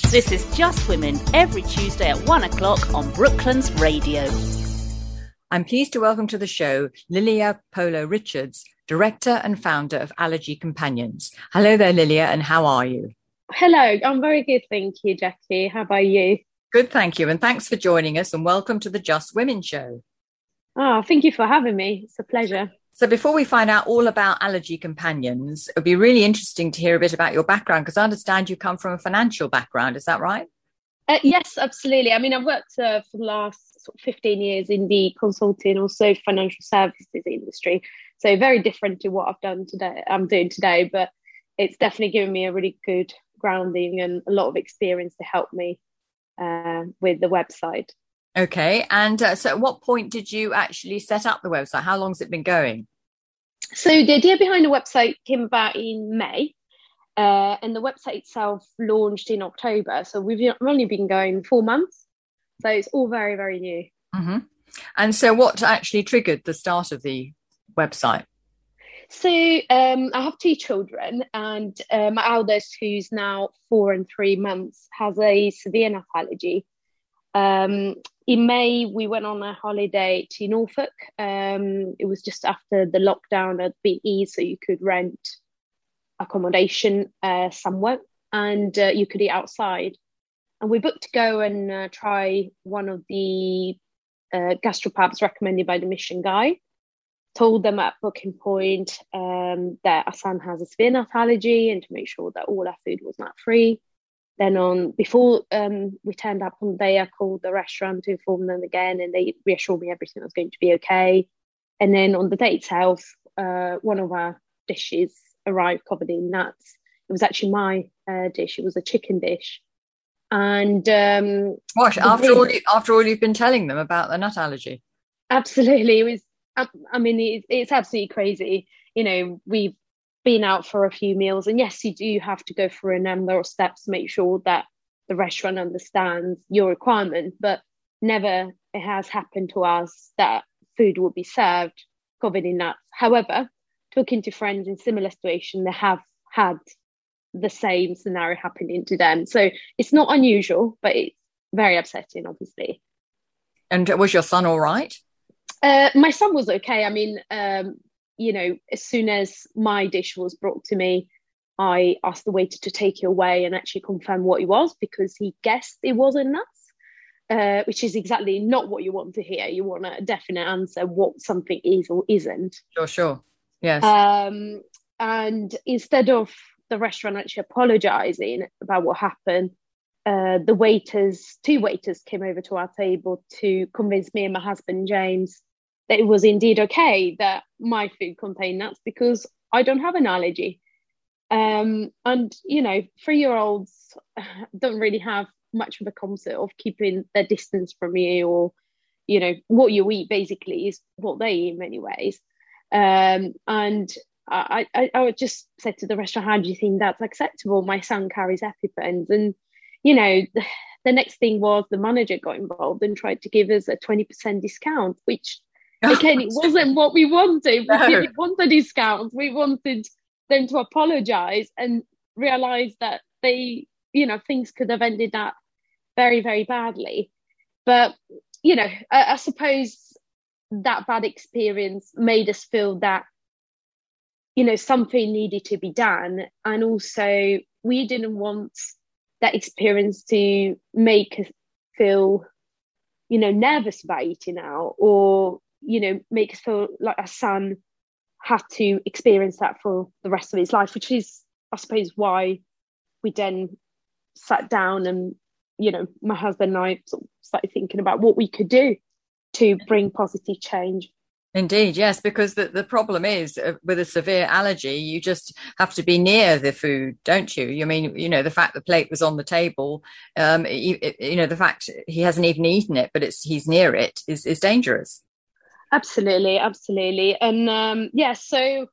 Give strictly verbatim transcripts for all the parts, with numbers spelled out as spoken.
This is Just Women, every Tuesday at one o'clock on Brooklands Radio. I'm pleased to welcome to the show Lilia Polo Richards, Director and Founder of Allergy Companions. Hello there, Lilia, and how are you? Hello, I'm very good, thank you, Jackie. How about you? Good, thank you, and thanks for joining us, and welcome to the Just Women show. Oh, thank you for having me. It's a pleasure. So before we find out all about Allergy Companions, it would be really interesting to hear a bit about your background, because I understand you come from a financial background. Is that right? Uh, yes, absolutely. I mean, I've worked uh, for the last sort of fifteen years in the consulting, also financial services industry. So very different to what I've done today. I'm doing today, but it's definitely given me a really good grounding and a lot of experience to help me uh, with the website. Okay. And uh, so at what point did you actually set up the website? How long has it been going? So the idea behind the website came about in May, uh, and the website itself launched in October. So we've only been going four months. So it's all very, very new. Mm-hmm. And so what actually triggered the start of the website? So um, I have two children, and uh, my eldest, who's now four and three months, has a severe nut allergy. Um, in May, we went on a holiday to Norfolk. Um, it was just after the lockdown had been eased, so you could rent accommodation uh, somewhere, and uh, you could eat outside. And we booked to go and uh, try one of the uh, gastropubs recommended by the Mission Guide. Told them at booking point um, that our son has a severe nut allergy and to make sure that all our food was nut free. Then on before um, we turned up on the day, I called the restaurant to inform them again, and they reassured me everything was going to be okay. And then on the day itself, uh, one of our dishes arrived covered in nuts. It was actually my uh, dish. It was a chicken dish. And um, what after all, you, after all you've been telling them about the nut allergy? Absolutely, it was. I mean, it's, it's absolutely crazy. You know, we've been out for a few meals, and yes, you do have to go through a number of steps to make sure that the restaurant understands your requirement, but never it has happened to us that food will be served covered in nuts. However, talking to friends in similar situation, they have had the same scenario happening to them. So it's not unusual, but it's very upsetting, obviously. And was your son all right? Uh, my son was okay. I mean, um, you know, as soon as my dish was brought to me, I asked the waiter to take it away and actually confirm what it was, because he guessed it wasn't nuts, uh, which is exactly not what you want to hear. You want a definite answer what something is or isn't. Sure, sure. Yes. Um, and instead of the restaurant actually apologising about what happened, uh, the waiters, two waiters came over to our table to convince me and my husband, James, that it was indeed okay that my food contained nuts because I don't have an allergy. Um, and, you know, three-year-olds don't really have much of a concept of keeping their distance from you, or, you know, what you eat basically is what they eat in many ways. Um, and I, I, I just said to the restaurant, how do you think that's acceptable? My son carries EpiPens. And, you know, the, the next thing was the manager got involved and tried to give us a twenty percent discount, which... Again, it wasn't what we wanted. We no. didn't want a discount. We wanted them to apologise and realise that they, you know, things could have ended up very, very badly. But, you know, I, I suppose that bad experience made us feel that, you know, something needed to be done. And also, we didn't want that experience to make us feel, you know, nervous about eating out, or, you know, make us feel like our son had to experience that for the rest of his life, which is, I suppose, why we then sat down and, you know, my husband and I sort of started thinking about what we could do to bring positive change. Indeed, yes, because the, the problem is uh, with a severe allergy, you just have to be near the food, don't you? I mean, you know, the fact the plate was on the table, um, you, you know, the fact he hasn't even eaten it, but it's he's near it is, is dangerous. Absolutely, absolutely. And um, yeah, so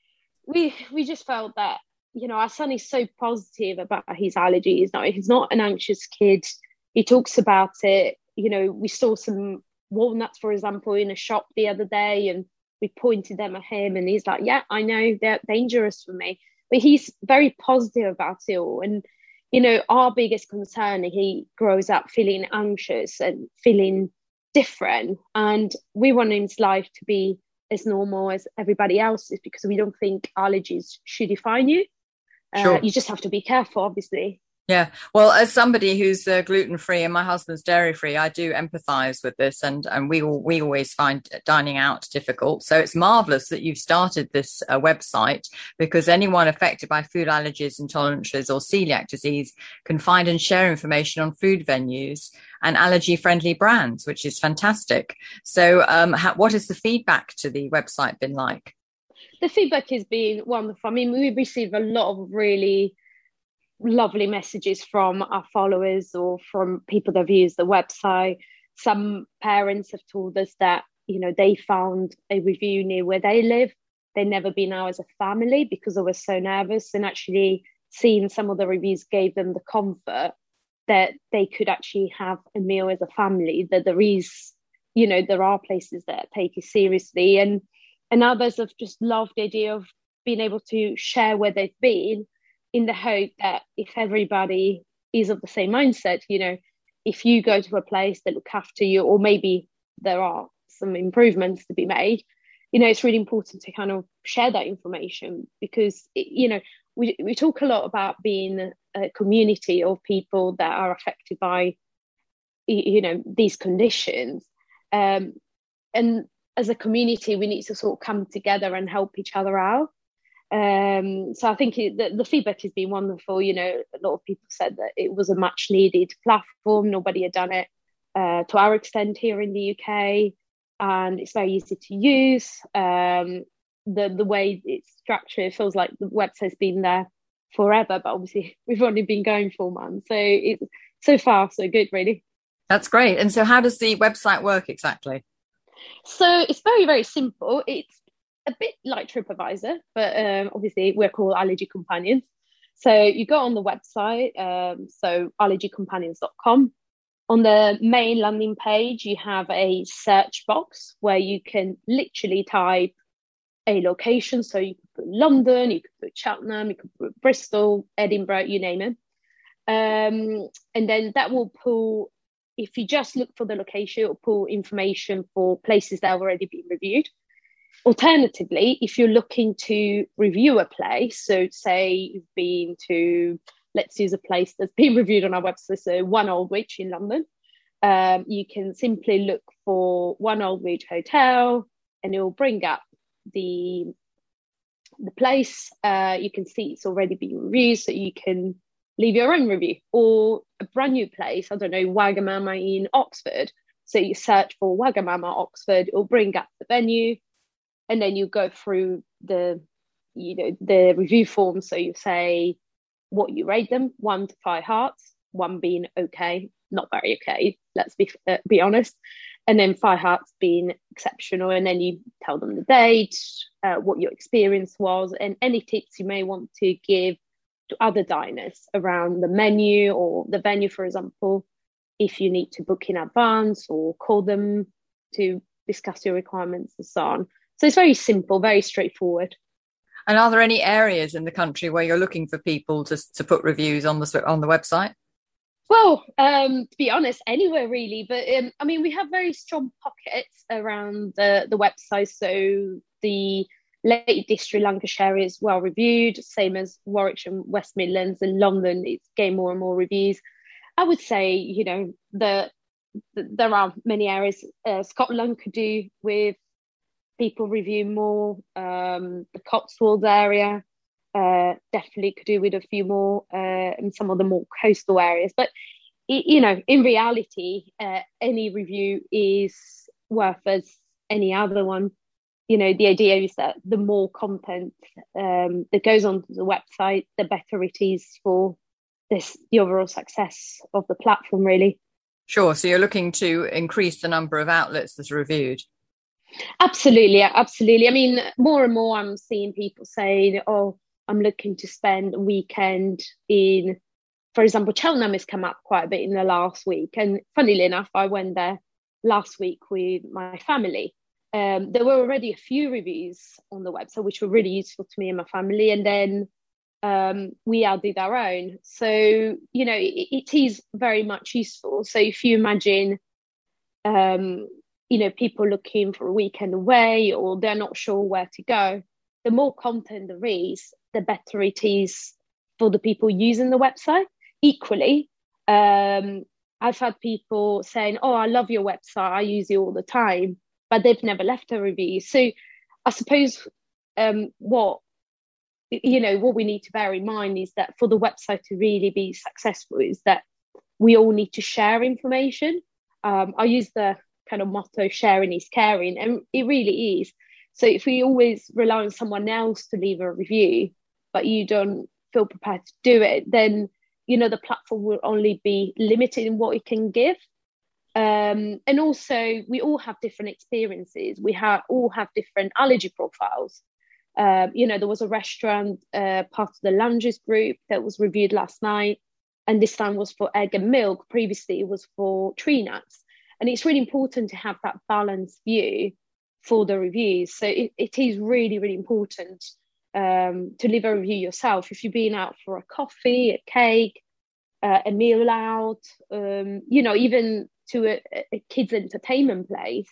we we just felt that, you know, our son is so positive about his allergies. Now, he's not an anxious kid. He talks about it. You know, we saw some walnuts, for example, in a shop the other day, and we pointed them at him, and he's like, yeah, I know they're dangerous for me. But he's very positive about it all. And, you know, our biggest concern, he grows up feeling anxious and feeling different. And we want his life to be as normal as everybody else's, because we don't think allergies should define you. Sure. Uh, you just have to be careful, obviously. Yeah. Well, as somebody who's uh, gluten-free and my husband's dairy-free, I do empathise with this, and, and we we always find dining out difficult. So it's marvellous that you've started this uh, website, because anyone affected by food allergies, intolerances or celiac disease can find and share information on food venues and allergy-friendly brands, which is fantastic. So um, how, what has the feedback to the website been like? The feedback has been wonderful. I mean, we receive a lot of really lovely messages from our followers or from people that have used the website. Some parents have told us that, you know, they found a review near where they live. They'd never been out as a family because they were so nervous, and actually seeing some of the reviews gave them the comfort that they could actually have a meal as a family, that there is, you know, there are places that take it seriously. And and others have just loved the idea of being able to share where they've been, in the hope that if everybody is of the same mindset, you know, if you go to a place that look after you, or maybe there are some improvements to be made, you know, it's really important to kind of share that information, because, you know, we, we talk a lot about being a community of people that are affected by, you know, these conditions. Um, and as a community, we need to sort of come together and help each other out. Um, so I think it, the, the feedback has been wonderful. You know, a lot of people said that it was a much needed platform. Nobody had done it uh, to our extent here in the U K, and it's very easy to use. Um, the the way it's structured, it feels like the website's been there forever, but obviously we've only been going four months. So it's so far so good, really. That's great. And so how does the website work exactly? So it's very, very simple. It's a bit like TripAdvisor, but um, obviously we're called Allergy Companions. So you go on the website, um, so allergy companions dot com. On the main landing page, you have a search box where you can literally type a location. So you could put London, you could put Cheltenham, you could put Bristol, Edinburgh, you name it. Um, and then that will pull, if you just look for the location, it will pull information for places that have already been reviewed. Alternatively, if you're looking to review a place, so say you've been to, let's use a place that's been reviewed on our website, so One Aldwych in London, um, you can simply look for One Aldwych Hotel and it will bring up the, the place. Uh, you can see it's already been reviewed, so you can leave your own review. Or a brand new place, I don't know, Wagamama in Oxford. So you search for Wagamama Oxford, it will bring up the venue. And then you go through the, you know, the review form. So you say what you rate them, one to five hearts, one being okay, not very okay, let's be uh, be honest. And then five hearts being exceptional. And then you tell them the date, uh, what your experience was, and any tips you may want to give to other diners around the menu or the venue, for example, if you need to book in advance or call them to discuss your requirements and so on. So it's very simple, very straightforward. And are there any areas in the country where you're looking for people to to put reviews on the on the website? Well, um, to be honest, anywhere really. But um, I mean, we have very strong pockets around the, the website. So the Lake District, Lancashire is well reviewed, same as Warwickshire and West Midlands, and London is getting more and more reviews. I would say, you know, the, the there are many areas. Uh, Scotland could do with people review more. Um, the Cotswolds area uh, definitely could do with a few more, uh, and some of the more coastal areas. But you know, in reality, uh, any review is worth as any other one. You know, the idea is that the more content um, that goes onto the website, the better it is for this the overall success of the platform, really. Sure. So you're looking to increase the number of outlets that are reviewed. Absolutely, absolutely. I mean, more and more I'm seeing people saying, oh, I'm looking to spend a weekend in, for example, Cheltenham has come up quite a bit in the last week. And funnily enough, I went there last week with my family. Um, there were already a few reviews on the website, which were really useful to me and my family. And then um, we added our own. So, you know, it, it is very much useful. So if you imagine, um, you know, people looking for a weekend away or they're not sure where to go, the more content there is, the better it is for the people using the website. Equally, um, I've had people saying, oh, I love your website, I use it all the time, but they've never left a review. So I suppose um, what, you know, what we need to bear in mind is that for the website to really be successful is that we all need to share information. Um, I use the kind of motto, sharing is caring, and it really is. So if we always rely on someone else to leave a review, but you don't feel prepared to do it, then, you know, the platform will only be limited in what it can give. Um, and also, we all have different experiences. We have all have different allergy profiles. Uh, you know, there was a restaurant, uh, part of the Lunges group that was reviewed last night, and this time was for egg and milk. Previously, it was for tree nuts. And it's really important to have that balanced view for the reviews. So it, it is really, really important um, to leave a review yourself. If you've been out for a coffee, a cake, uh, a meal out, um, you know, even to a, a kids' entertainment place,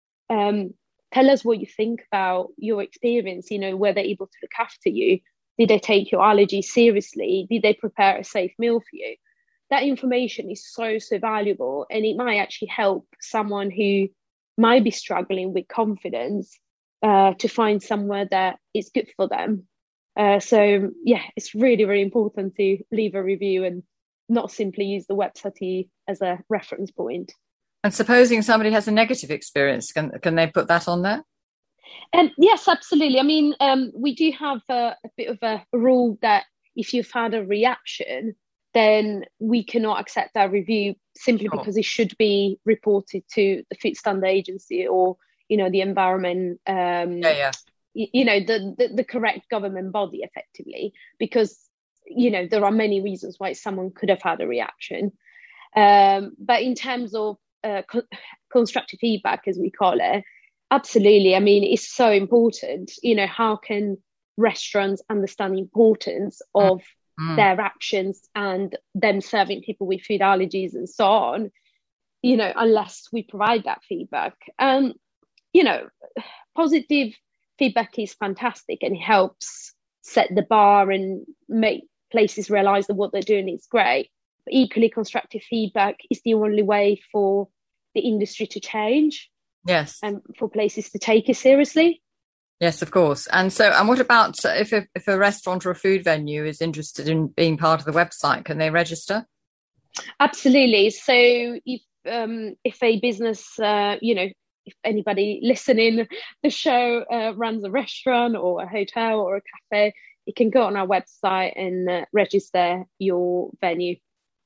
um, tell us what you think about your experience. You know, were they able to look after you? Did they take your allergies seriously? Did they prepare a safe meal for you? That information is so, so valuable, and it might actually help someone who might be struggling with confidence uh, to find somewhere that is good for them. Uh, so, yeah, it's really, really important to leave a review and not simply use the website as a reference point. And supposing somebody has a negative experience, can can they put that on there? Um, yes, absolutely. I mean, um, we do have a, a bit of a rule that if you've had a reaction, then we cannot accept that review simply sure. because it should be reported to the Food Standard Agency or, you know, the environment, um, yeah, yeah. You, you know, the, the, the correct government body effectively, because, you know, there are many reasons why someone could have had a reaction. Um, but in terms of uh, co- constructive feedback, as we call it, absolutely. I mean, it's so important. You know, how can restaurants understand the importance of mm. their actions and them serving people with food allergies and so on, you know, unless we provide that feedback. Um, you know, positive feedback is fantastic and it helps set the bar and make places realise that what they're doing is great. But equally, constructive feedback is the only way for the industry to change. Yes. And for places to take it seriously. Yes, of course. And so, and what about if a, if a restaurant or a food venue is interested in being part of the website, can they register? Absolutely. So if um, if a business, uh, you know, if anybody listening the show uh, runs a restaurant or a hotel or a cafe, you can go on our website and uh, register your venue.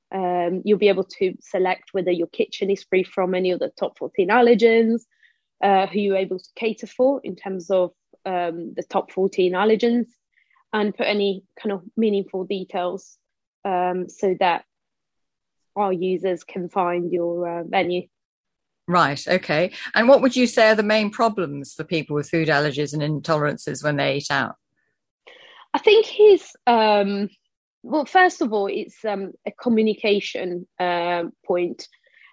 Um, you'll be able to select whether your kitchen is free from any of the top fourteen allergens, uh, who you're able to cater for in terms of um, the top fourteen allergens, and put any kind of meaningful details um, so that our users can find your uh, venue. Right, okay. And what would you say are the main problems for people with food allergies and intolerances when they eat out? I think his... Um, Well, first of all, it's um, a communication uh, point.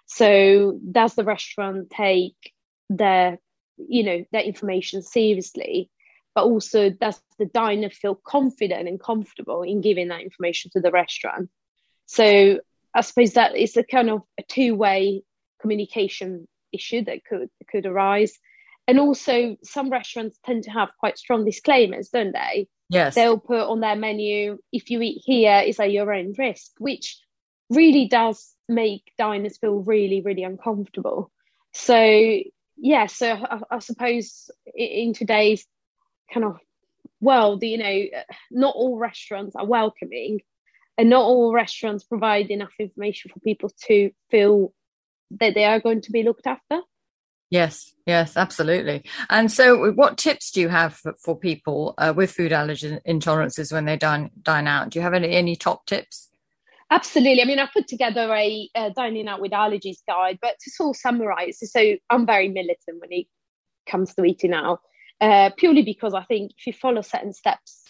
So does the restaurant take their, you know, their information seriously? But also, does the diner feel confident and comfortable in giving that information to the restaurant? So I suppose that is a kind of a two-way communication issue that could could arise. And also, some restaurants tend to have quite strong disclaimers, don't they? Yes. They'll put on their menu, if you eat here, it's at your own risk, which really does make diners feel really, really uncomfortable. So, yeah, so I, I suppose in today's kind of world, you know, not all restaurants are welcoming and not all restaurants provide enough information for people to feel that they are going to be looked after. Yes, yes, absolutely. And so what tips do you have for, for people uh, with food allergy intolerances when they dine, dine out? Do you have any, any top tips? Absolutely. I mean, I put together a, a dining out with allergies guide, but to sort of summarise, so I'm very militant when it comes to eating out, uh, purely because I think if you follow certain steps,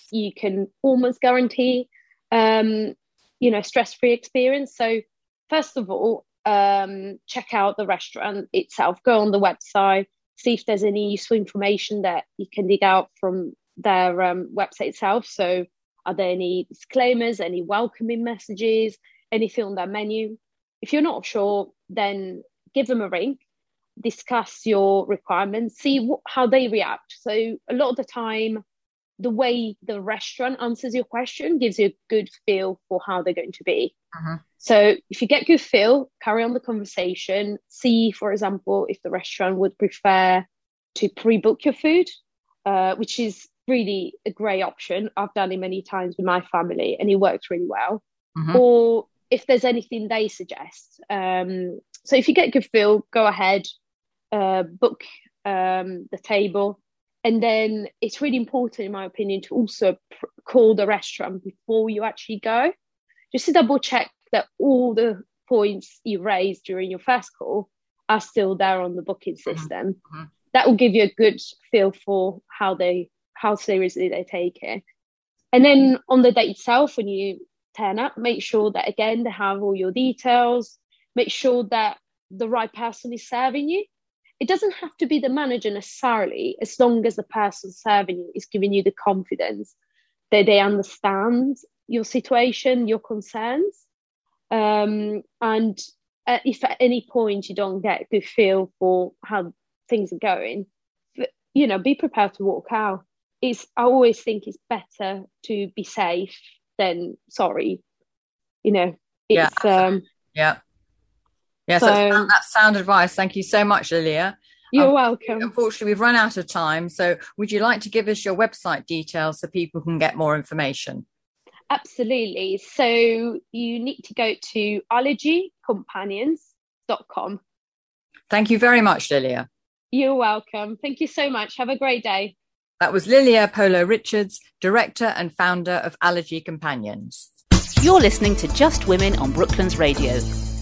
you can almost guarantee, um, you know, stress-free experience. So first of all, um, check out the restaurant itself, go on the website, see if there's any useful information that you can dig out from their um, website itself. So are there any disclaimers, any welcoming messages, anything on their menu? If you're not sure, then give them a ring, discuss your requirements, see wh- how they react. So a lot of the time, the way the restaurant answers your question gives you a good feel for how they're going to be. Uh-huh. So if you get good feel, carry on the conversation. See, for example, if the restaurant would prefer to pre-book your food, uh, which is really a great option. I've done it many times with my family and it works really well. Uh-huh. Or if there's anything they suggest. Um, so if you get good feel, go ahead, uh, book um, the table. And then it's really important, in my opinion, to also pr- call the restaurant before you actually go, just to double check that all the points you raised during your first call are still there on the booking system. Mm-hmm. That will give you a good feel for how they how seriously they take it. And then on the date itself, when you turn up, make sure that, again, they have all your details. Make sure that the right person is serving you. It doesn't have to be the manager necessarily, as long as the person serving you is giving you the confidence that they understand your situation, your concerns. Um, and uh, if at any point you don't get a good feel for how things are going, you know, be prepared to walk out. It's, I always think it's better to be safe than sorry. You know, it's... Yeah. Um, yeah. Yes, so, that's, that's sound advice. Thank you so much, Lilia. You're um, welcome. Unfortunately, we've run out of time. So would you like to give us your website details so people can get more information? Absolutely. So you need to go to allergy companions dot com. Thank you very much, Lilia. You're welcome. Thank you so much. Have a great day. That was Lilia Polo Richards, director and founder of Allergy Companions. You're listening to Just Women on Brooklands Radio.